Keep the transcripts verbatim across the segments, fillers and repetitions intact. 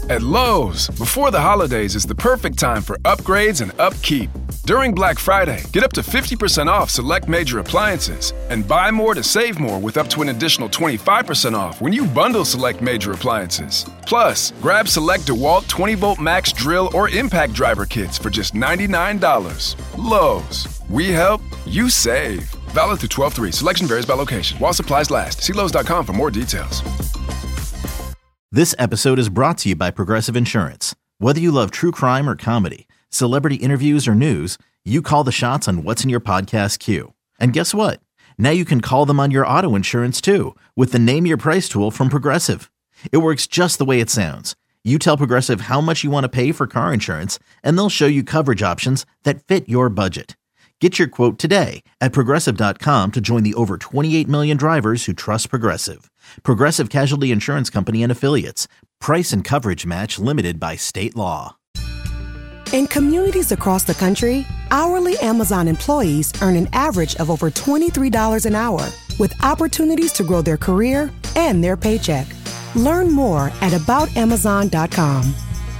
At Lowe's, before the holidays is the perfect time for upgrades and upkeep. During Black Friday, get up to fifty percent off select major appliances and buy more to save more with up to an additional twenty-five percent off when you bundle select major appliances. Plus, grab select DeWalt twenty volt max drill or impact driver kits for just ninety-nine dollars. Lowe's, we help, you save. Valid through twelve three. Selection varies by location. While supplies last. See Lowe's dot com for more details. This episode is brought to you by Progressive Insurance. Whether you love true crime or comedy, celebrity interviews or news, you call the shots on what's in your podcast queue. And guess what? Now you can call them on your auto insurance too with the Name Your Price tool from Progressive. It works just the way it sounds. You tell Progressive how much you want to pay for car insurance, and they'll show you coverage options that fit your budget. Get your quote today at Progressive dot com to join the over twenty-eight million drivers who trust Progressive. Progressive Casualty Insurance Company and Affiliates. Price and coverage match limited by state law. In communities across the country, hourly Amazon employees earn an average of over twenty-three dollars an hour, with opportunities to grow their career and their paycheck. Learn more at about amazon dot com.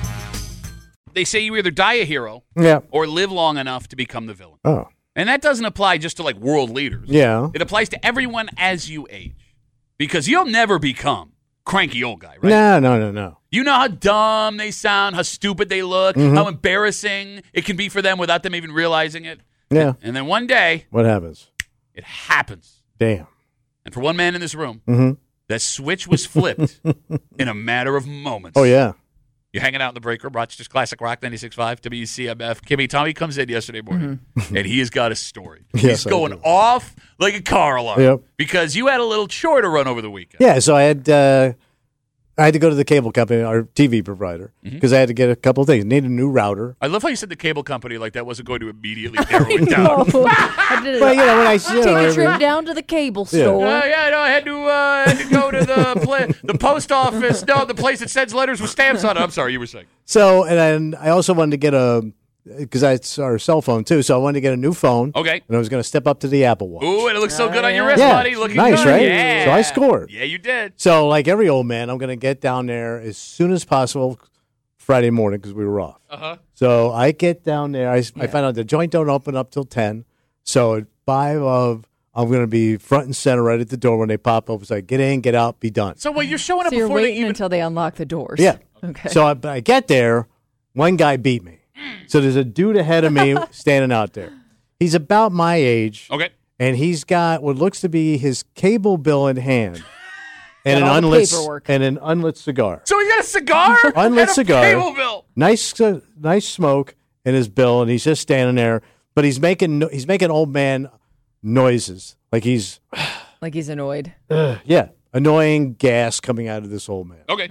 They say you either die a hero yeah. or live long enough to become the villain. Oh. And that doesn't apply just to like world leaders. Yeah. It applies to everyone as you age. Because you'll never become cranky old guy, right? No, no, no, no. You know how dumb they sound, how stupid they look, mm-hmm. how embarrassing it can be for them without them even realizing it. Yeah. And then one day. What happens? It happens. Damn. And for one man in this room, mm-hmm. that switch was flipped in a matter of moments. Oh, yeah. You're hanging out in the break room, Rochester's Classic Rock ninety-six point five, W C M F. Kimmy, Tommy comes in yesterday morning, mm-hmm. and he has got a story. Yes, He's going off like a car alarm yep. because you had a little chore to run over the weekend. Yeah, so I had uh, I had to go to the cable company, our T V provider, because mm-hmm. I had to get a couple of things. Need a new router. I love how you said the cable company like that wasn't going to immediately narrow it down. I did well, you know, when I you take know, a every, trip down to the cable store. Yeah, uh, yeah no, I had to, uh, had to go to the pla- the post office. No, the place that sends letters with stamps on it. I'm sorry, you were saying. So, and then I also wanted to get a, because it's our cell phone too, so I wanted to get a new phone. Okay. And I was going to step up to the Apple Watch. Ooh, and it looks so good on your wrist, yeah. buddy. Looking nice, good. right? Yeah. So I scored. Yeah, you did. So, like every old man, I'm going to get down there as soon as possible Friday morning because we were off. Uh-huh. So I get down there. I, yeah. I find out the joint don't open up till ten. So at five of, I'm going to be front and center right at the door when they pop up. It's like, get in, get out, be done. So, wait, you're showing up so you're before waiting they even... until they unlock the doors. Yeah. Okay. So I, I get there. One guy beat me. So there's a dude ahead of me standing out there. He's about my age. Okay. And he's got what looks to be his cable bill in hand. And an all the unlit paperwork. and an unlit cigar. So he got a cigar? Unlit and a cigar. Cable bill. Nice uh, nice smoke in his bill, and he's just standing there, but he's making no- he's making old man noises. Like he's like he's annoyed. Uh, yeah. Annoying gas coming out of this old man. Okay.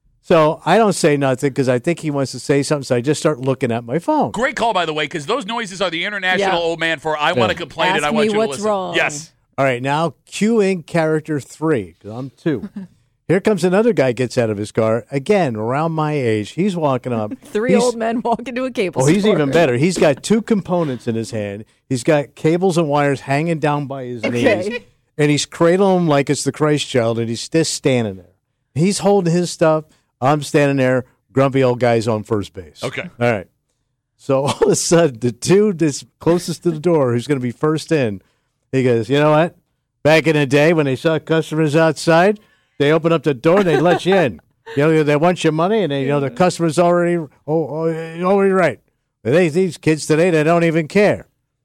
So I don't say nothing because I think he wants to say something. So I just start looking at my phone. Great call, by the way, because those noises are the international Yeah. old man for I want to complain Ask and I me want you what's to listen. wrong. Yes. All right, now cue in character three because I'm two. Here comes another guy gets out of his car. Again, around my age. He's walking up. Three He's- old men walk into a cable Oh, store. he's even better. He's got two components in his hand. He's got cables and wires hanging down by his Okay. knees. And he's cradling him like it's the Christ child, and he's just standing there. He's holding his stuff. I'm standing there. Grumpy old guy's on first base. Okay. All right. So all of a sudden, the dude that's closest to the door, who's going to be first in, he goes, you know what? Back in the day when they saw customers outside, they open up the door and they let you in. You know, they want your money, and they, you know the customer's already, oh, oh, already right. But they, these kids today, they don't even care.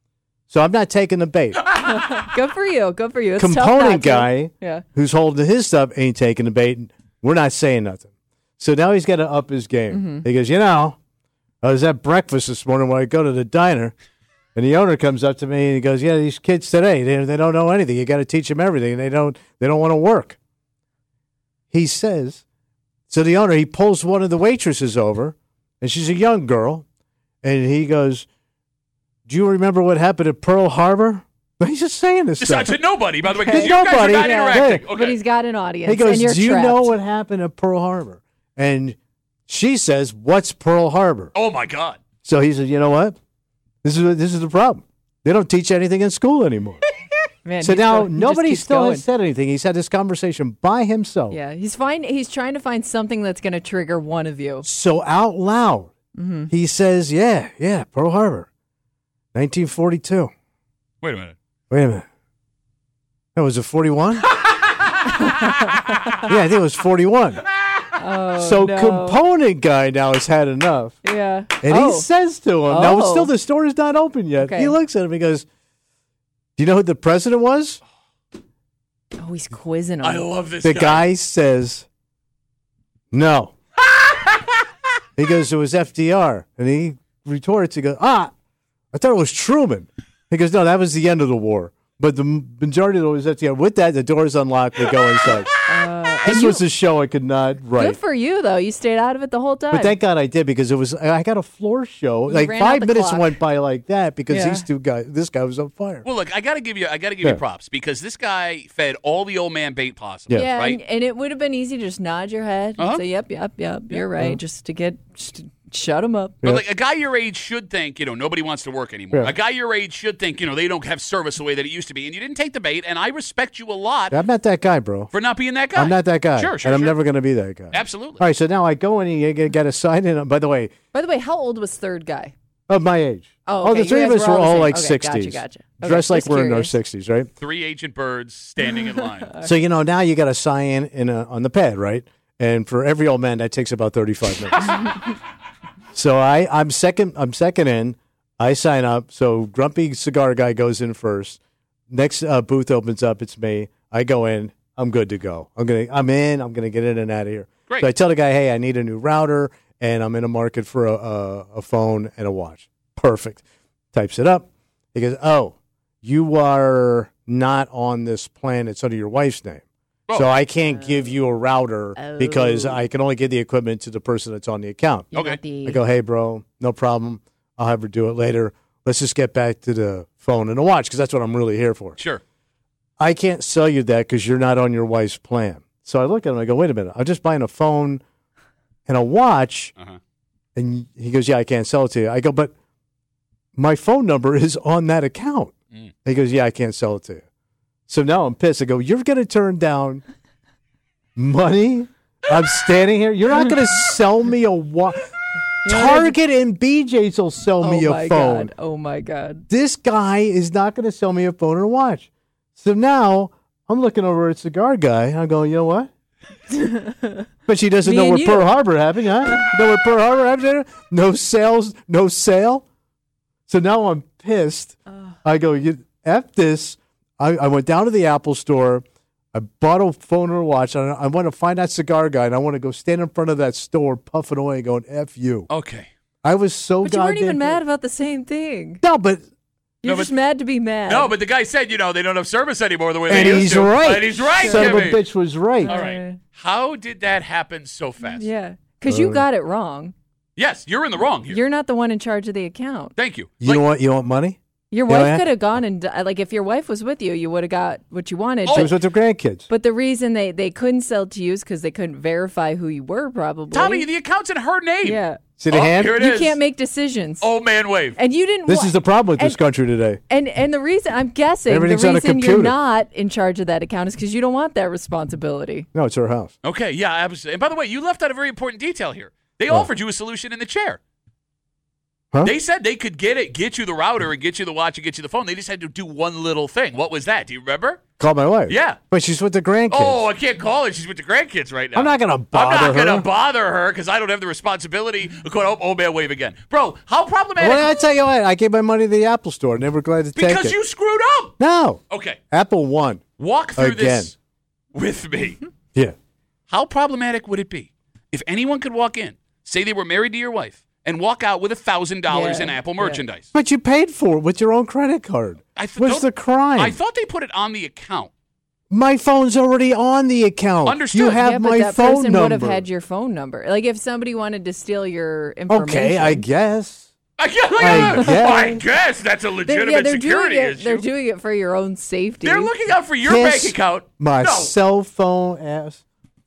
So I'm not taking the bait. Good for you. Good for you. It's tough not Component to. guy Yeah. who's holding his stuff ain't taking the bait. And we're not saying nothing. So now he's got to up his game. Mm-hmm. He goes, you know, I was at breakfast this morning when I go to the diner, and the owner comes up to me and he goes, yeah, these kids today, they, they don't know anything. You got to teach them everything. And they don't, they don't want to work. He says, so the owner, he pulls one of the waitresses over, and she's a young girl, and he goes, do you remember what happened at Pearl Harbor? He's just saying this Just stuff. to nobody, by the way, To because you guys are nobody. not Yeah. interacting. Yeah. Okay. But he's got an audience. He goes, and you're do you trapped. know what happened at Pearl Harbor? And she says, what's Pearl Harbor? Oh, my God. So he said, you know what? This is this is the problem. They don't teach anything in school anymore. Man, So he's now go- he just nobody keeps still going. has said anything. He's had this conversation by himself. Yeah, he's fine. He's trying to find something that's going to trigger one of you. So out loud, Mm-hmm. he says, yeah, yeah, Pearl Harbor, nineteen forty-two. Wait a minute. Wait a minute. That was a forty-one? Yeah, I think it was forty-one. Oh, so no. component guy now has had enough. Yeah. And oh. he says to him, now Oh. still the store is not open yet. Okay. He looks at him and goes, do you know who the president was? oh, he's quizzing him. I love this The guy. guy says, no. He goes, it was F D R. And he retorts, he goes, ah, I thought it was Truman. He goes, no, that was the end of the war. But the majority of it was F D R. With that, the door's unlocked. We go inside. Uh, This and was you- a show I could not write. Good for you, though. You stayed out of it the whole time. But thank God I did because it was I got a floor show. You like ran out five the minutes clock. went by like that because Yeah. these two guys, this guy was on fire. Well, look, I got to give you, I got to give Yeah. you props because this guy fed all the old man bait possible. Yeah. yeah, right. and, and it would have been easy to just nod your head Uh-huh. and say, yep, yep, yep, you're right, just to get, just to shut him up. But Yeah. like a guy your age should think, you know, nobody wants to work anymore. Yeah. A guy your age should think, you know, they don't have service the way that it used to be. And you didn't take the bait, and I respect you a lot I'm not that guy, bro. for not being that guy. I'm not that guy. Sure, sure, And I'm sure. never going to be that guy. Absolutely. All right, so now I go in and you get a sign in. By the way, By the way, how old was third guy? of my age. Oh, oh okay, the you three of guys us were were all the all same. like Okay, sixties. gotcha, gotcha. Okay, Dressed like just we're in our curious. sixties, right? Three agent birds standing in line. So, you know, now you got to sign in a, on the pad, right? And for every old man, that takes about thirty-five minutes. So I, I'm second. I'm second in. I sign up. So grumpy cigar guy goes in first. Next uh, booth opens up. It's me. I go in. I'm good to go. I'm gonna. I'm in. I'm gonna get in and out of here. Great. So I tell the guy, hey, I need a new router, and I'm in a market for a, a, a phone and a watch. Perfect. Types it up. He goes, oh, you are not on this plan. It's under your wife's name. Oh. So I can't give you a router Oh. because I can only give the equipment to the person that's on the account. You Okay. got the- I go, hey, bro, no problem. I'll have her do it later. Let's just get back to the phone and the watch because that's what I'm really here for. Sure. I can't sell you that because you're not on your wife's plan. So I look at him. I go, wait a minute. I'm just buying a phone and a watch. Uh-huh. And he goes, yeah, I can't sell it to you. I go, but my phone number is on that account. Mm. He goes, yeah, I can't sell it to you. So now I'm pissed. I go, you're going to turn down money? I'm standing here. You're not going to sell me a watch. Target and B J's will sell oh me a my phone. God. Oh my God. This guy is not going to sell me a phone or a watch. So now I'm looking over at Cigar Guy. I'm going, you know what? But she doesn't Me know and where you. Pearl Harbor happened, huh? You know where Pearl Harbor happened? No sales, no sale. So now I'm pissed. I go, you F this. I, I went down to the Apple store. I bought a phone or a watch. I, I want to find that Cigar Guy, and I want to go stand in front of that store, puffing away, going, F you. Okay. I was so But you weren't goddamn even mad pissed. about the same thing. No, but You're No, just but- mad to be mad. No, but the guy said, you know, they don't have service anymore the way and they used he's to. right. And he's right, Son of a Jimmy. bitch was right. All right. How did that happen so fast? Yeah. Because you got it wrong. Yes, you're in the wrong here. You're not the one in charge of the account. Thank you. You Like- know what? You want money? Your Yeah, wife yeah. could have gone and, uh, like, if your wife was with you, you would have got what you wanted. Oh. She But, was with her grandkids. but the reason they, they couldn't sell to you is because they couldn't verify who you were, probably. Tommy, the account's in her name. Yeah. See the Oh, hand? here it You is. can't make decisions. Old man wave. And you didn't This wa- is the problem with this and- country today. And and the reason I'm guessing Everything's the on a reason you're computer. not in charge of that account is because you don't want that responsibility. No, it's her house. Okay, yeah, absolutely. And by the way, you left out a very important detail here. They offered you a solution in the chair. Huh? They said they could get it, get you the router, and get you the watch, and get you the phone. They just had to do one little thing. What was that? Do you remember? Call my wife. Yeah. But she's with the grandkids. Oh, I can't call her. She's with the grandkids right now. I'm not gonna bother I'm not her. gonna bother her because I don't have the responsibility of going, oh, old man wave again. Bro, how problematic? Well, I tell you what, I gave my money to the Apple store and they were glad to take because it. you screwed up. No. Okay, Apple won. walk through Again. this with me. Yeah. How problematic would it be if anyone could walk in, say they were married to your wife, and walk out with a thousand dollars Yeah, in Apple yeah. merchandise? But you paid for it with your own credit card. I th- What's don't- the crime? I thought they put it on the account. my phone's already on the account. Understood. You have yeah, but my that phone person number. would have had your phone number. Like if somebody wanted to steal your information. Okay, I guess. I guess, I guess. I guess that's a They're, legitimate yeah, they're security doing it. issue. They're doing it for your own safety. They're looking out for your Kiss bank account. My no. cell phone ass.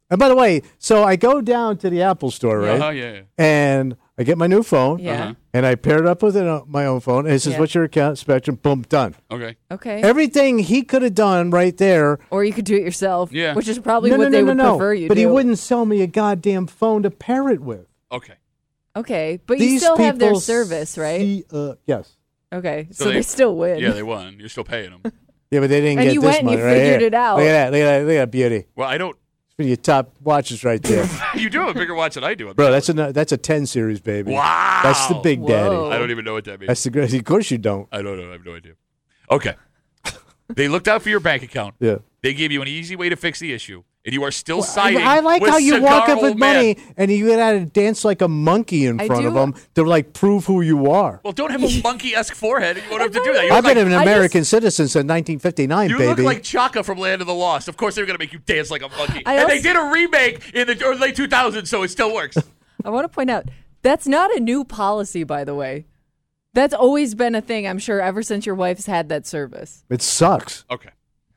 And by the way, so I go down to the Apple store, right? Oh, yeah, yeah. And I get my new phone. Yeah. Uh-huh. And I pair it up with it, uh, my own phone. And it says, Yeah. what's your account? Spectrum. Boom, done. Okay. Okay. Everything he could have done right there. Or you could do it yourself, Yeah. which is probably no, what no, they no, would no, no. prefer you But do. he wouldn't sell me a goddamn phone to pair it with. Okay. Okay, but These you still have their people service, right? see- uh, yes. Okay, so, So they, they- still win. Yeah, they won. You're still paying them. Yeah, but they didn't And get you this went and you money right figured here. it out. Look at that. Look at that. Look at that beauty. Well, I don't. It's one of your top watches right there. You do have a bigger watch than I do. I'm Bro, sure. that's a that's a ten series, baby. Wow. That's the big Whoa. daddy. I don't even know what that means. That's the great. Of course you don't. I don't know. I have no idea. Okay. They looked out for your bank account. Yeah. They gave you an easy way to fix the issue, and you are still I, siding I like with how you cigar walk up with old man. money and you got to dance like a monkey in I front do- of them to like prove who you are. Well, don't have a monkey-esque forehead. You won't have to do that. You I've look been like, an I American citizen since nineteen fifty-nine, you baby. look like Chaka from Land of the Lost. Of course, they were going to make you dance like a monkey. I and also- they did a remake in the early two thousands, so it still works. I want to point out that's not a new policy, by the way. That's always been a thing, I'm sure, ever since your wife's had that service. It sucks. Okay.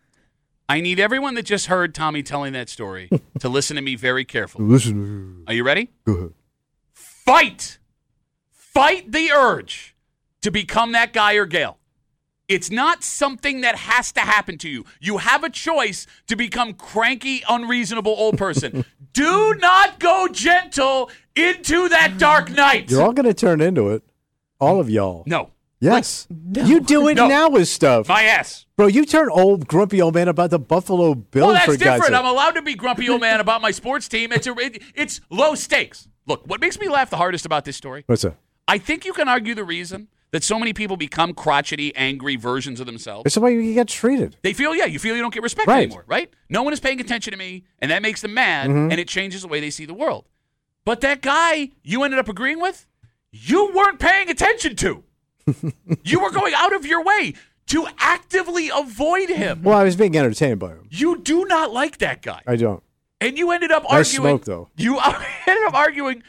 I need everyone that just heard Tommy telling that story to listen to me very carefully. Listen. Are you ready? Go ahead. Fight. Fight the urge to become that guy or gal. It's not something that has to happen to you. You have a choice to become cranky, unreasonable old person. Do not go gentle into that dark night. You're all going to turn into it. All of y'all. No. Yes. You do it No. now with stuff. My ass. Bro, you turn old, grumpy old man about the Buffalo Bills Well, that's for God's different. sake. I'm allowed to be grumpy old man about my sports team. It's a, it, it's low stakes. Look, what makes me laugh the hardest about this story, What's that? I think you can argue the reason that so many people become crotchety, angry versions of themselves. It's the way you get treated. They feel, yeah, you feel you don't get respect Right. anymore, right? No one is paying attention to me, and that makes them mad, Mm-hmm. and it changes the way they see the world. But that guy you ended up agreeing with, you weren't paying attention to. You were going out of your way to actively avoid him. Well, I was being entertained by him. You do not like that guy. I don't. And you ended up I arguing. smoke, though. You ended up arguing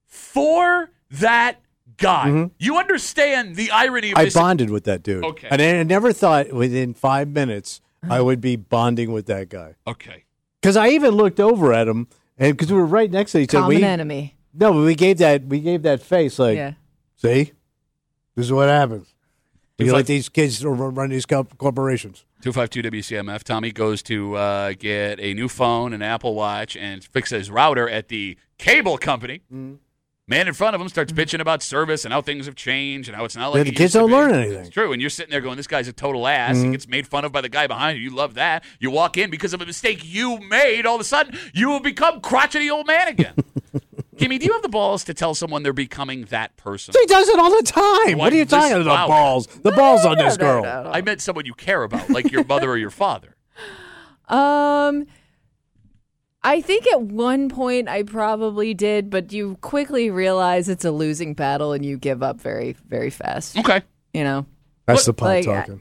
for that guy. You understand the irony of Mm-hmm. I this. bonded with that dude. Okay. And I never thought within five minutes I would be bonding with that guy. Okay. Because I even looked over at him, and because we were right next to each other. Common We, enemy. no, but we gave that we gave that face like, Yeah. see, this is what happens. Two You five- let these kids run run these co- corporations. two five two W C M F. Tommy goes to uh, get a new phone, an Apple Watch, and fix his router at the cable company. Mm-hmm. Man in front of him starts bitching about service and how things have changed and how it's not like Yeah, it the used kids to don't be. learn anything. It's true, and you're sitting there going, "This guy's a total ass." Mm-hmm. He gets made fun of by the guy behind you. You love that. You walk in because of a mistake you made. All of a sudden, you will become crotchety old man again. Kimmy, do you have the balls to tell someone they're becoming that person? He does it all the time. What? What are you This- talking about? wow. Balls. The balls on this girl. I meant someone you care about, like your mother or your father. Um, I think at one point I probably did, but you quickly realize it's a losing battle and you give up very, very fast. Okay. You know, That's the pop Like, talking.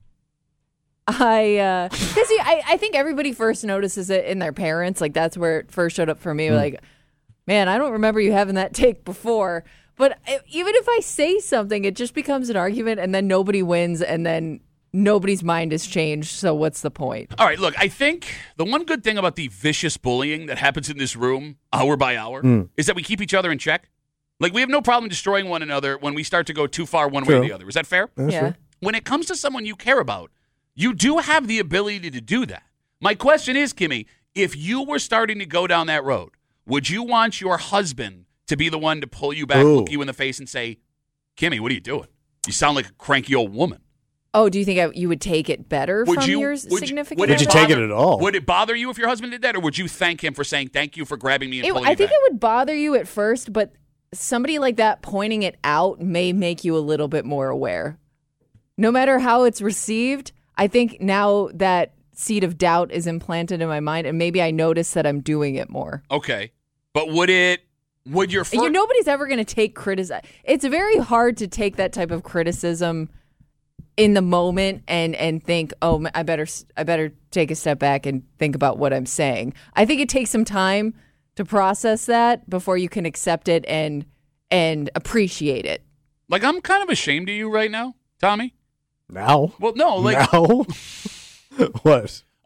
I uh, because I I think everybody first notices it in their parents. Like that's where it first showed up for me. Like, man, I don't remember you having that take before. But I, even if I say something, it just becomes an argument, and then nobody wins, and then nobody's mind has changed. So what's the point? All right, look, I think the one good thing about the vicious bullying that happens in this room hour by hour Mm. is that we keep each other in check. Like, we have no problem destroying one another when we start to go too far one way or True. the other. Is that fair? That's yeah. right. When it comes to someone you care about, you do have the ability to do that. My question is, Kimmy, if you were starting to go down that road, would you want your husband to be the one to pull you back, Ooh. look you in the face, and say, Kimmy, what are you doing? You sound like a cranky old woman. Oh, do you think I, you would take it better Would from you, your would you- significant would Would you other? take it bother- at all? Would it bother you if your husband did that, or would you thank him for saying thank you for grabbing me and It, pulling I me think back? it would bother you at first, but somebody like that pointing it out may make you a little bit more aware. No matter how it's received, I think now that seed of doubt is implanted in my mind, and maybe I notice that I'm doing it more. Okay, but would it? Would your You, first? nobody's ever going to take criticism. It's very hard to take that type of criticism in the moment and and think, oh, I better I better take a step back and think about what I'm saying. I think it takes some time to process that before you can accept it and and appreciate it. like, I'm kind of ashamed of you right now, Tommy. Now? Well, no, like now? What?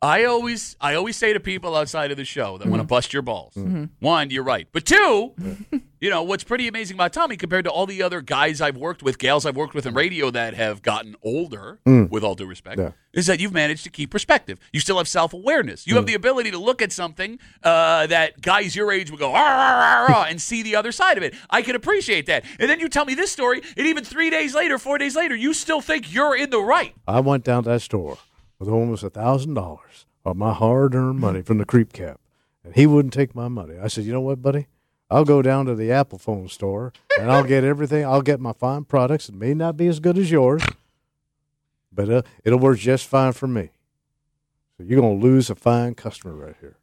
I always I always say to people outside of the show that Mm-hmm. want to bust your balls, Mm-hmm. one, you're right. But two, you know, what's pretty amazing about Tommy compared to all the other guys I've worked with, gals I've worked with in radio that have gotten older, with all due respect, Yeah. is that you've managed to keep perspective. You still have self-awareness. You have the ability to look at something uh, that guys your age would go, "Arr, arr, arr, arr," and see the other side of it. I can appreciate that. And then you tell me this story, and even three days later, four days later, you still think you're in the right. I went down to that store with almost a thousand dollars of my hard-earned money from the creep cap, and he wouldn't take my money. I said, you know what, buddy? I'll go down to the Apple phone store, and I'll get everything. I'll get my fine products. It may not be as good as yours, but uh, it'll work just fine for me. So you're going to lose a fine customer right here.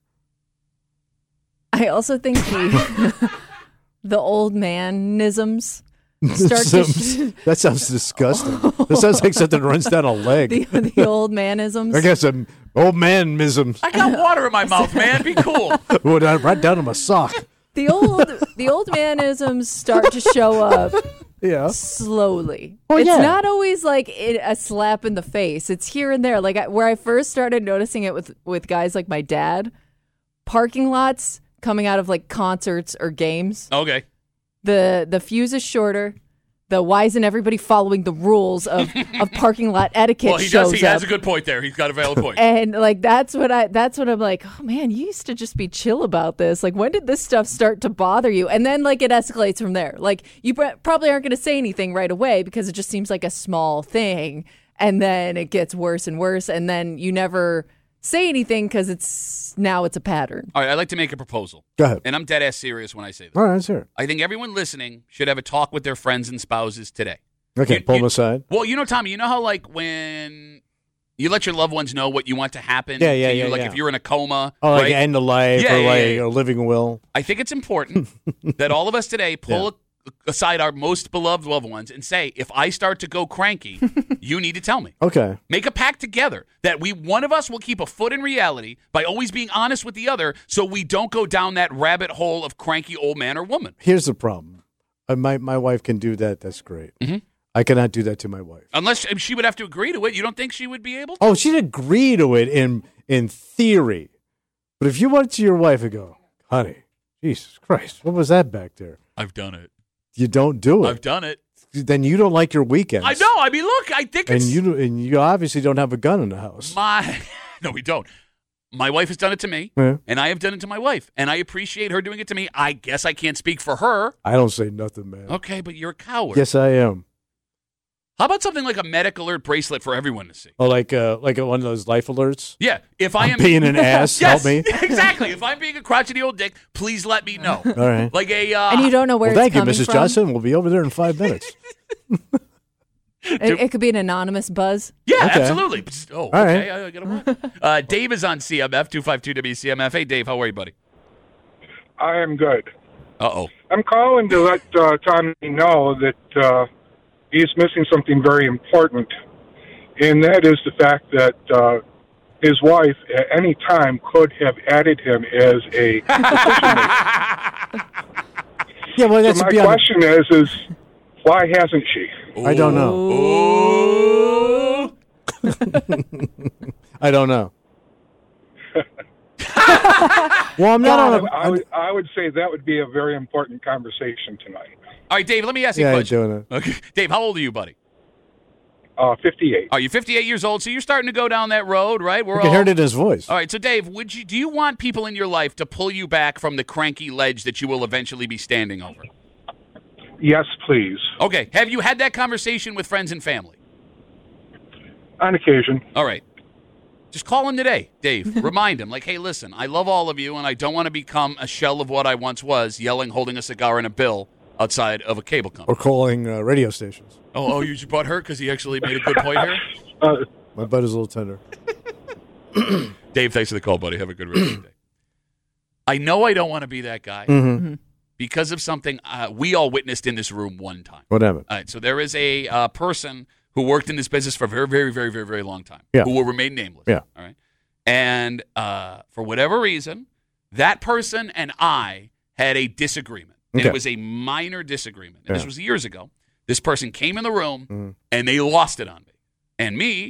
I also think the the old manisms start to sh- That sounds disgusting. That sounds like something runs down a leg. the the old manisms. I guess some old man-misms. I got water in my mouth, man. Be cool. Went down- right down to my sock. The old the old manisms start to show up Yeah. slowly. Well, it's yeah. not always like it, a slap in the face. It's here and there. Like I, where I first started noticing it with with guys like my dad, parking lots coming out of like concerts or games. Okay. The the fuse is shorter. The why isn't everybody following the rules of, of parking lot etiquette Well, he shows does. He up. has a good point there. He's got a valid point. And like that's what I that's what I'm like, oh man, you used to just be chill about this. Like when did this stuff start to bother you? And then like it escalates from there. Like you pr- probably aren't going to say anything right away because it just seems like a small thing, and then it gets worse and worse, and then you never say anything because it's now it's a pattern. All right, I'd like to make a proposal. Go ahead. And I'm dead ass serious when I say this. All right, let's hear it. I think everyone listening should have a talk with their friends and spouses today. Okay, You- pull you- them aside. Well, you know, Tommy, you know how like when you let your loved ones know what you want to happen Yeah, yeah, to you, yeah, like yeah. if you're in a coma, Oh, like right? end of life Yeah, or yeah, like yeah, yeah. a living will. I think it's important that all of us today pull aside our most beloved loved ones and say, if I start to go cranky, you need to tell me. Okay. Make a pact together that we one of us will keep a foot in reality by always being honest with the other so we don't go down that rabbit hole of cranky old man or woman. Here's the problem. Uh, my my wife can do that. That's great. Mhm. I cannot do that to my wife. Unless she would have to agree to it. You don't think she would be able to? Oh, she'd agree to it in in theory, but if you went to your wife and go, "Honey, Jesus Christ, what was that back there?" I've done it. You don't do it. I've done it. Then you don't like your weekends. I know. I mean, look, I think And it's you and you obviously don't have a gun in the house. my. No, we don't. My wife has done it to me, Yeah. and I have done it to my wife, and I appreciate her doing it to me. I guess I can't speak for her. I don't say nothing, man. Okay, but you're a coward. Yes, I am. How about something like a medic alert bracelet for everyone to see? Oh, like uh, like one of those life alerts. Yeah, if I I'm am being an ass. yes, Help me. exactly. If I'm being a crotchety old dick, please let me know. All right. Like a uh, And you don't know where Well, it's thank you, coming Missus from. Johnson. We'll be over there in five minutes. It, it could be an anonymous buzz. Yeah, Okay. absolutely. Psst, Oh, All okay. right. I gotta work. Uh, Dave is on C M F two five two W C M F. Hey, Dave, how are you, buddy? I am good. Uh oh. I'm calling to let uh, Tommy know that uh, he's missing something very important, and that is the fact that uh, his wife at any time could have added him as a decision maker. Yeah, well, that's So my beyond. question is, is why hasn't she? I don't know. Oh. I don't know. Well, I'm not I, on a. I would, I would say that would be a very important conversation tonight. All right, Dave, let me ask you Yeah, a you're question. doing it. Okay. Dave, how old are you, buddy? Uh, fifty-eight. Are you fifty-eight years old? So you're starting to go down that road, right? We're You can all... hear it in his voice. All right, so Dave, would you do you want people in your life to pull you back from the cranky ledge that you will eventually be standing over? Yes, please. Okay. Have you had that conversation with friends and family? On occasion. All right. Just call him today, Dave. Remind him, like, hey, listen, I love all of you, and I don't want to become a shell of what I once was, yelling, holding a cigar and a bill outside of a cable company. Or calling uh, radio stations. Oh, oh, you just brought her because he actually made a good point here? Uh, My butt is a little tender. Dave, thanks for the call, buddy. Have a good rest of the day. I know I don't want to be that guy Mm-hmm. because of something uh, we all witnessed in this room one time. What happened? All right, so there is a uh, person who worked in this business for a very, very, very, very, very long time Yeah. who will remain nameless. Yeah. All right. And uh, for whatever reason, that person and I had a disagreement. And Okay. it was a minor disagreement. And this Yeah. was years ago. This person came in the room Mhm. and they lost it on me. And me,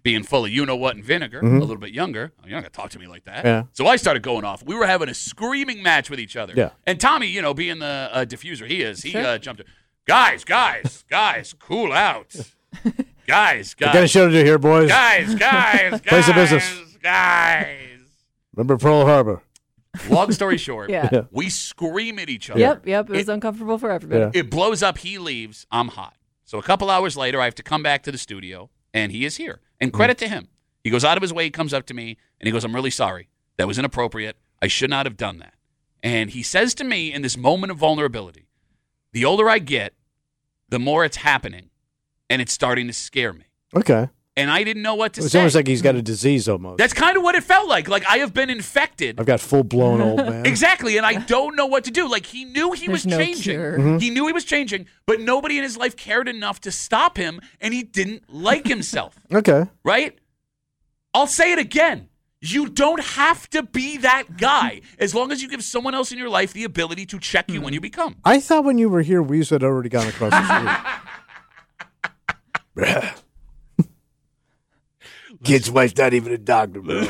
being full of you-know-what and vinegar, Mm-hmm. a little bit younger. You're not going to talk to me like that. Yeah. So I started going off. We were having a screaming match with each other. Yeah. And Tommy, you know, being the uh, diffuser he is, he Sure. uh, jumped in. Guys, guys, guys, cool out. Guys, I got a guys. show to do here, boys. Guys, guys, guys. Place of business. Guys. Remember Pearl Harbor? Long story short, Yeah. Yeah. we scream at each other. Yep, yep. It was It- uncomfortable for everybody. Yeah. It blows up. He leaves. I'm hot. So a couple hours later, I have to come back to the studio, and he is here. And credit to him. He goes out of his way, he comes up to me, and he goes, I'm really sorry. That was inappropriate. I should not have done that. And he says to me in this moment of vulnerability, the older I get, the more it's happening, and it's starting to scare me. Okay. And I didn't know what to It's say. almost like he's got a disease almost. That's kind of what it felt like. Like I have been infected. I've got full-blown old man. Exactly, and I don't know what to do. Like he knew he There's was no changing. cure. Mm-hmm. He knew he was changing, but nobody in his life cared enough to stop him, and he didn't like himself. Okay. Right? I'll say it again. You don't have to be that guy as long as you give someone else in your life the ability to check you when you become. I thought when you were here, we had already gone across the street. Kid's wife's not even a doctor, bro.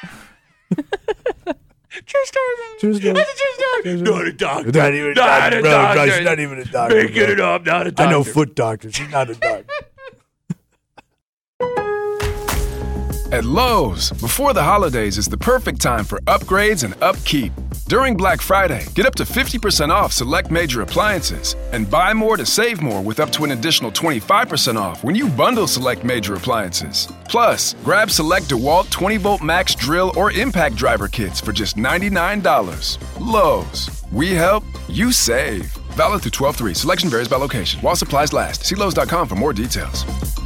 True story, man. True story. That's a true story. Not a doctor. Not even a Not doctor, a bro. doctor. She's not even a doctor, Making bro. it up, not a doctor. I know foot doctors. She's not a doctor. At Lowe's, before the holidays is the perfect time for upgrades and upkeep. During Black Friday, get up to fifty percent off select major appliances and buy more to save more with up to an additional twenty-five percent off when you bundle select major appliances. Plus, grab select DeWalt twenty volt max drill or impact driver kits for just ninety-nine dollars. Lowe's, we help, you save. Valid through twelve three. Selection varies by location. While supplies last. See Lowe's dot com for more details.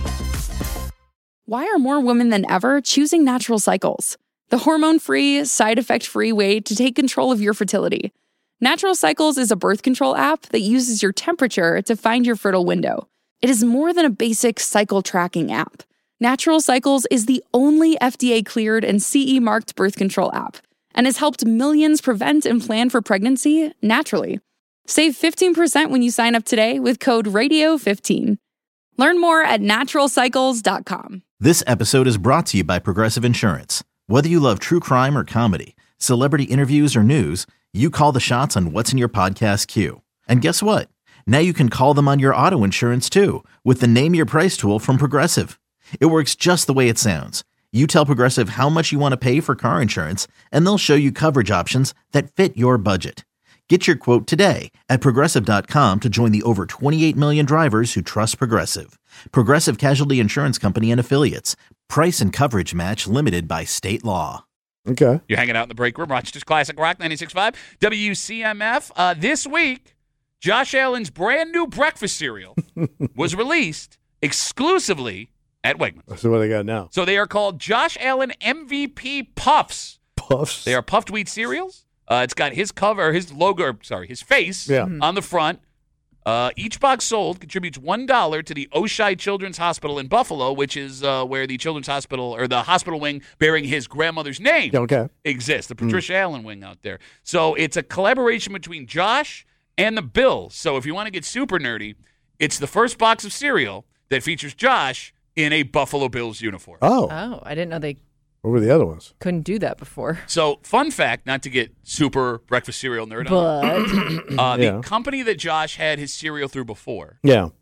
Why are more women than ever choosing Natural Cycles? The hormone-free, side-effect-free way to take control of your fertility. Natural Cycles is a birth control app that uses your temperature to find your fertile window. It is more than a basic cycle tracking app. Natural Cycles is the only F D A-cleared and C E-marked birth control app and has helped millions prevent and plan for pregnancy naturally. Save fifteen percent when you sign up today with code radio fifteen. Learn more at natural cycles dot com. This episode is brought to you by Progressive Insurance. Whether you love true crime or comedy, celebrity interviews or news, you call the shots on what's in your podcast queue. And guess what? Now you can call them on your auto insurance too with the Name Your Price tool from Progressive. It works just the way it sounds. You tell Progressive how much you want to pay for car insurance, and they'll show you coverage options that fit your budget. Get your quote today at Progressive dot com to join the over twenty-eight million drivers who trust Progressive. Progressive Casualty Insurance Company and Affiliates. Price and coverage match limited by state law. Okay. You're hanging out in the break room. Rochester's Classic Rock ninety-six point five. W C M F. Uh, this week, Josh Allen's brand new breakfast cereal was released exclusively at Wegmans. So what they got now? So they are called Josh Allen M V P Puffs. Puffs. They are puffed wheat cereals. Uh, it's got his cover, his logo, or, sorry, his face Yeah. on the front. Uh, each box sold contributes one dollar to the Oshai Children's Hospital in Buffalo, which is uh, where the Children's Hospital, or the hospital wing bearing his grandmother's name Okay. exists, the Patricia Allen wing out there. So it's a collaboration between Josh and the Bills. So if you want to get super nerdy, it's the first box of cereal that features Josh in a Buffalo Bills uniform. Oh. Oh, I didn't know they What were the other ones? couldn't do that before. So, fun fact, not to get super breakfast cereal nerd on, But uh, Yeah. the company that Josh had his cereal through before, Yeah.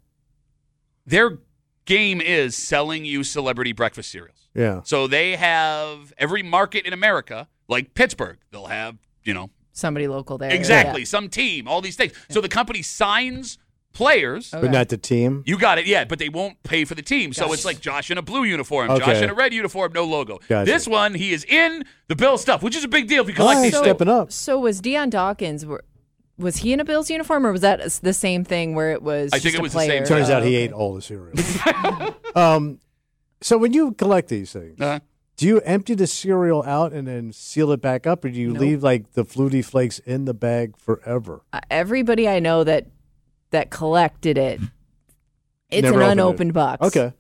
their game is selling you celebrity breakfast cereals. Yeah. So they have every market in America, like Pittsburgh, they'll have, you know, somebody local there. exactly, some team, all these things. So the company signs players. Okay. But not the team. You got it, yeah, but they won't pay for the team. So Gotcha. it's like Josh in a blue uniform, Okay. Josh in a red uniform, no logo. Gotcha. This one, he is in the Bill stuff, which is a big deal if you All collect right, these So- things. stepping up. So was Deion Dawkins? were- Was he in a Bills uniform, or was that s- the same thing where it was? I think just it a was the same player? thing. Turns out Oh, he okay. ate all the cereal. um, so when you collect these things, Uh, do you empty the cereal out and then seal it back up, or do you Nope. leave like the Flutie Flakes in the bag forever? Uh, Everybody I know that that collected it, it's Never an opened it. unopened box. Okay.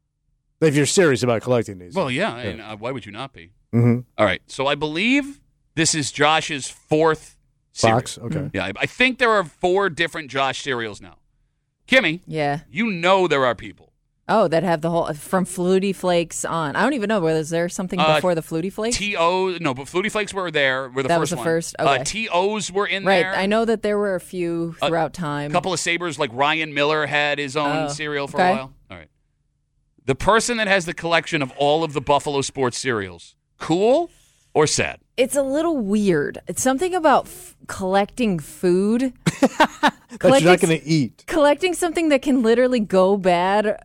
If you're serious about collecting these. well, yeah, and uh, why would you not be? Mhm. All right, so I believe this is Josh's fourth cereal. Box. Okay. Yeah, I, I think there are four different Josh cereals now. Kimmy, Yeah. you know there are people Oh, that have the whole from Flutie Flakes on. I don't even know. Was there something Uh, before the Flutie Flakes? T O no, but Flutie Flakes were there. Were the That first was the one. first? Uh, Okay. T Os were in Right. there. I know that there were a few throughout time. A couple of Sabres, like Ryan Miller had his own Oh, cereal for okay. a while. All right. The person that has the collection of all of the Buffalo sports cereals, cool or sad? It's a little weird. It's something about f- collecting food. That you're Collecting not s- going to eat. Collecting something that can literally go bad,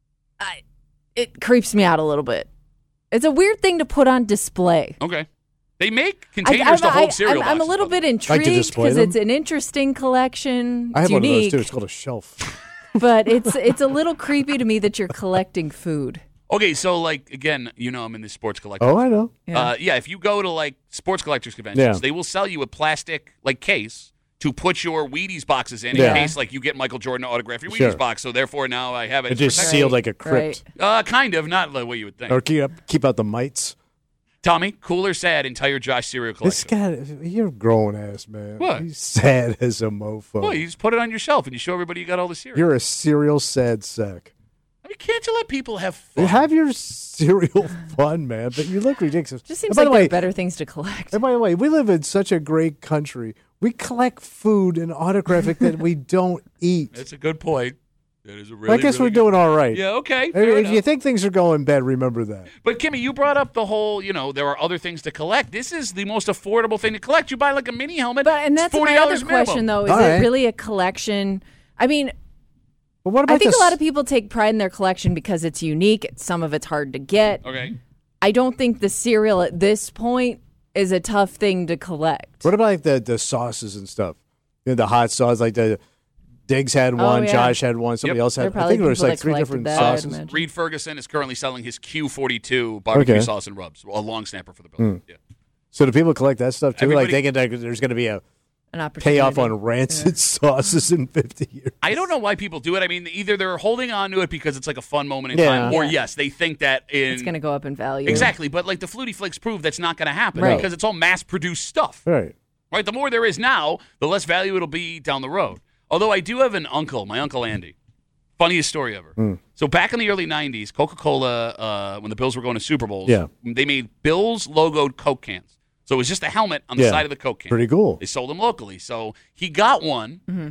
I, it creeps me out a little bit. It's a weird thing to put on display. Okay. They make I, containers I'm, to hold I- cereal I'm, I'm a boxes, little by the bit way. Like to intrigued display because them? it's an interesting collection. I have It's one of those unique, too. It's called a shelf. but it's it's a little creepy to me that you're collecting food. Okay, so like again, you know I'm in the sports collector. Oh, I know. Yeah. Uh, yeah, if you go to like sports collectors conventions, Yeah. they will sell you a plastic like case to put your Wheaties boxes in Yeah. in case like you get Michael Jordan to autograph your Wheaties Sure. box. So therefore now I have it. It just protected. sealed like a crypt. Right. Uh, kind of, not the way you would think. Or keep, up, keep out the mites. Tommy, cool or sad? Entire Josh cereal This collection. guy, you're a grown ass, man. What? He's sad as a mofo. Well, you just put it on your shelf and you show everybody you got all the cereal. You're a cereal sad sack. I mean, can't you let people have You fun? have your cereal fun, man, but you look ridiculous. Just seems And by like the there way, are better things to collect. and by the way, we live in such a great country. We collect food and autograph it that we don't eat. That's a good point. That is a really. I guess really we're good- doing all right. Yeah. Okay. If- fair if you enough. think things are going bad, remember that. But Kimmy, you brought up the whole, you know, there are other things to collect. This is the most affordable thing to collect. You buy like a mini helmet, But and that's it's forty my dollars other question, minimum. though. Is All it right. really a collection? I mean, But what about I think this? a lot of people take pride in their collection because it's unique. Some of it's hard to get. Okay. I don't think the cereal at this point is a tough thing to collect. What about like the, the sauces and stuff? You know, the hot sauce, like the Diggs had Oh, one, yeah. Josh had one, somebody Yep. else There had. are probably I think there was people like that three collected different that, I'd sauces. imagine. Reed Ferguson is currently selling his Q forty-two barbecue Okay. sauce and rubs, a long snapper for the Bills. Yeah. So do people collect that stuff too? Everybody- like they can, like, there's going to be a An opportunity. payoff on rancid sauces in fifty years. I don't know why people do it. I mean, either they're holding on to it because it's like a fun moment in Yeah. time, or Yeah. yes, they think that in It's going to go up in value. exactly. But like the Flutie Flakes prove that's not going to happen Right. because it's all mass-produced stuff. Right. Right? The more there is now, the less value it'll be down the road. Although I do have an uncle, my Uncle Andy. Funniest story ever. Mm. So back in the early nineties, Coca-Cola, uh, when the Bills were going to Super Bowls, Yeah. they made Bills logoed Coke cans. So it was just a helmet on the Yeah. side of the Coke can. Pretty cool. They sold them locally. So he got one Mm-hmm.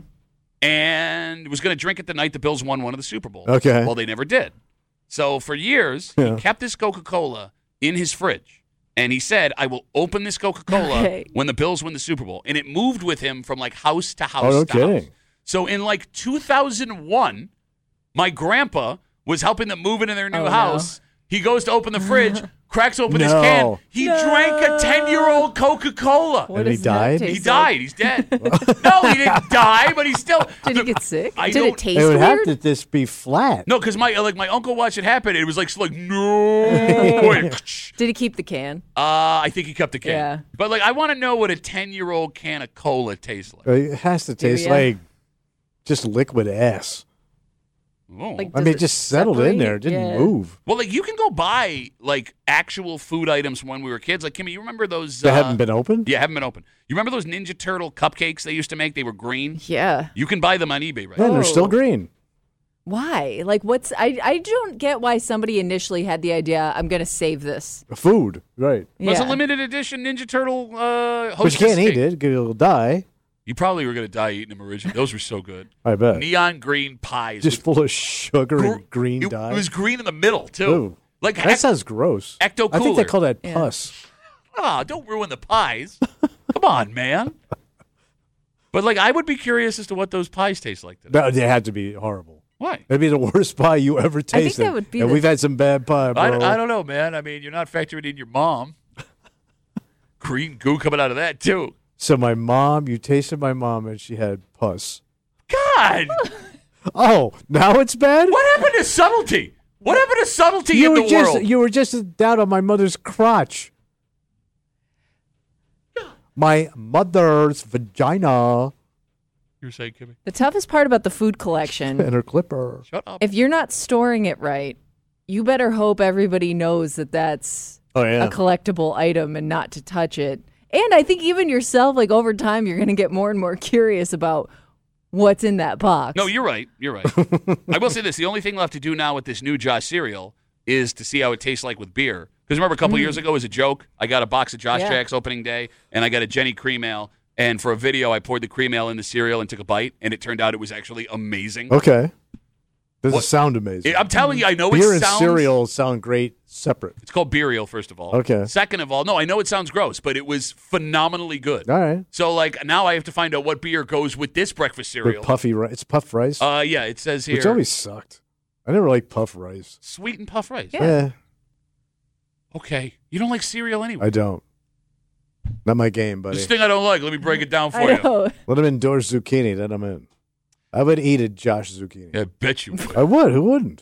and was going to drink it the night the Bills won one of the Super Bowls. Okay. Well, they never did. So for years, Yeah. he kept this Coca-Cola in his fridge. And he said, I will open this Coca-Cola Okay. when the Bills win the Super Bowl. And it moved with him from like house to house Oh, no to house. kidding. So in like two thousand one, my grandpa was helping them move into their new Oh, no. house. He goes to open the fridge, cracks open his No. can. He drank a ten-year-old Coca-Cola. What And he does that died? taste He like? died. He's dead. No, he didn't die, but he's still. Did he get sick? I Did don't- it taste It would have weird? to just be flat. No, because my like my uncle watched it happen. It was like so like no. Did he keep the can? Uh, I think he kept the can. Yeah. But like, I want to know what a ten-year-old can of cola tastes like. Uh, It has to taste ya? like just liquid ass. Oh. Like, I does mean, it it just settled in separate? there. It didn't Yeah. move. Well, like you can go buy like actual food items from when we were kids. Like Kimmy, you remember those? They uh, haven't been opened? Yeah, haven't been open. You remember those Ninja Turtle cupcakes they used to make? They were green. Yeah. You can buy them on eBay right Yeah, now. they're still Oh. green. Why? Like, what's I? I don't get why somebody initially had the idea. I'm going to save this. Food, right. It was a Yeah. limited edition Ninja Turtle. Uh, But you Hostess can't eat cake. it because it'll die. You probably were gonna die eating them originally. Those were so good. I bet. Neon green pies. Just full of sugar Gr- and green it, dye. It was green in the middle too. Ooh. Like That heck, sounds gross. Ecto I think they Cooler. call that Yeah. pus. oh, don't ruin the pies. Come on, man. But like, I would be curious as to what those pies taste like today. That, they had to be horrible. Why? It'd be the worst pie you ever think tasted. that would be and the- we've had some bad pie, bro. I, I don't know, man. I mean, you're not factoring in your mom. Green goo coming out of that too. So my mom, you tasted my mom, and she had pus. God, Oh, now it's bad. what happened to subtlety? What happened to subtlety You in were the just world? you were just down on my mother's crotch. My mother's vagina You're saying, Kimmy? The toughest part about the food collection, and her clipper. Shut up. if you're not storing it right, you better hope everybody knows that that's Oh yeah. a collectible item and not to touch it. And I think even yourself, like over time, you're going to get more and more curious about what's in that box. No, you're right. You're right. I will say this. The only thing left to do now with this new Josh cereal is to see how it tastes like with beer. Because remember a couple mm. years ago, as a joke, I got a box of Josh yeah. Jacks opening day, and I got a Jenny Cream Ale. And for a video, I poured the cream ale in the cereal and took a bite, and it turned out it was actually amazing. Okay. Does what? it sound amazing? I'm telling you, I know beer it sounds... Beer and cereal sound great separate. It's called Beerial, first of all. Okay. Second of all, no, I know it sounds gross, but it was phenomenally good. All right. So, like, now I have to find out what beer goes with this breakfast cereal. With puffy rice. It's puffed rice? Uh, yeah, it says here. Which always sucked. I never liked puffed rice. Sweet and puffed rice? Yeah. yeah. Okay. You don't like cereal anyway. I don't. Not my game, buddy. This thing I don't like. Let me break it down for I know. you. Let him endorse zucchini, then I'm in. I would eat a Josh zucchini. Yeah, I bet you would. I would. Who wouldn't?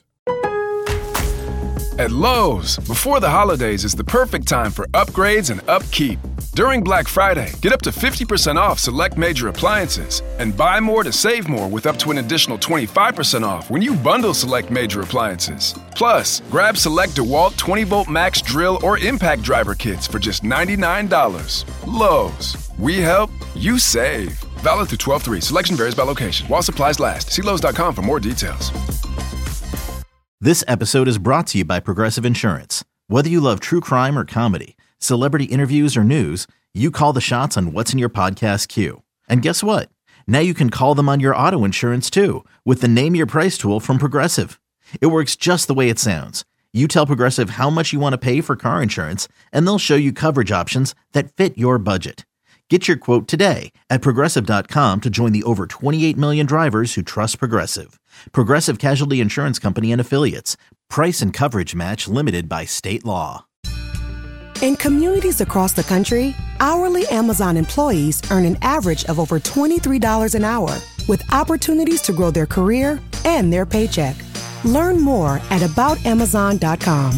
At Lowe's, before the holidays is the perfect time for upgrades and upkeep. During Black Friday, get up to fifty percent off select major appliances and buy more to save more with up to an additional twenty-five percent off when you bundle select major appliances. Plus, grab select DeWalt twenty volt max drill or impact driver kits for just ninety-nine dollars. Lowe's, we help, you save. Valid through twelve three. Selection varies by location. While supplies last. See Lowe's dot com for more details. This episode is brought to you by Progressive Insurance. Whether you love true crime or comedy, celebrity interviews or news, you call the shots on what's in your podcast queue. And guess what? Now you can call them on your auto insurance too with the Name Your Price tool from Progressive. It works just the way it sounds. You tell Progressive how much you want to pay for car insurance, and they'll show you coverage options that fit your budget. Get your quote today at Progressive dot com to join the over twenty-eight million drivers who trust Progressive. Progressive Casualty Insurance Company and Affiliates. Price and coverage match limited by state law. In communities across the country, hourly Amazon employees earn an average of over twenty-three dollars an hour, with opportunities to grow their career and their paycheck. Learn more at about amazon dot com.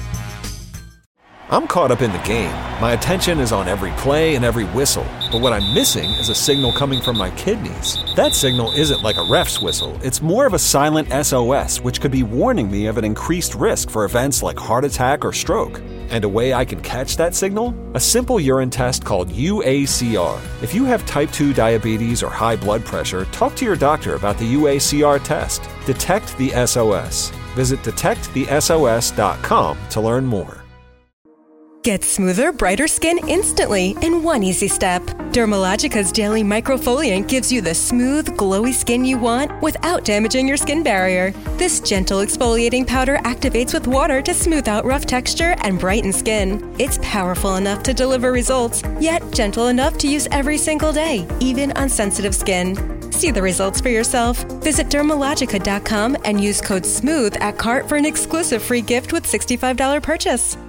I'm caught up in the game. My attention is on every play and every whistle. But what I'm missing is a signal coming from my kidneys. That signal isn't like a ref's whistle. It's more of a silent S O S, which could be warning me of an increased risk for events like heart attack or stroke. And a way I can catch that signal? A simple urine test called U A C R. If you have type two diabetes or high blood pressure, talk to your doctor about the U A C R test. Detect the S O S. Visit detect the S O S dot com to learn more. Get smoother, brighter skin instantly in one easy step. Dermalogica's Daily Microfoliant gives you the smooth, glowy skin you want without damaging your skin barrier. This gentle exfoliating powder activates with water to smooth out rough texture and brighten skin. It's powerful enough to deliver results, yet gentle enough to use every single day, even on sensitive skin. See the results for yourself. Visit Dermalogica dot com and use code SMOOTH at cart for an exclusive free gift with sixty-five dollars purchase.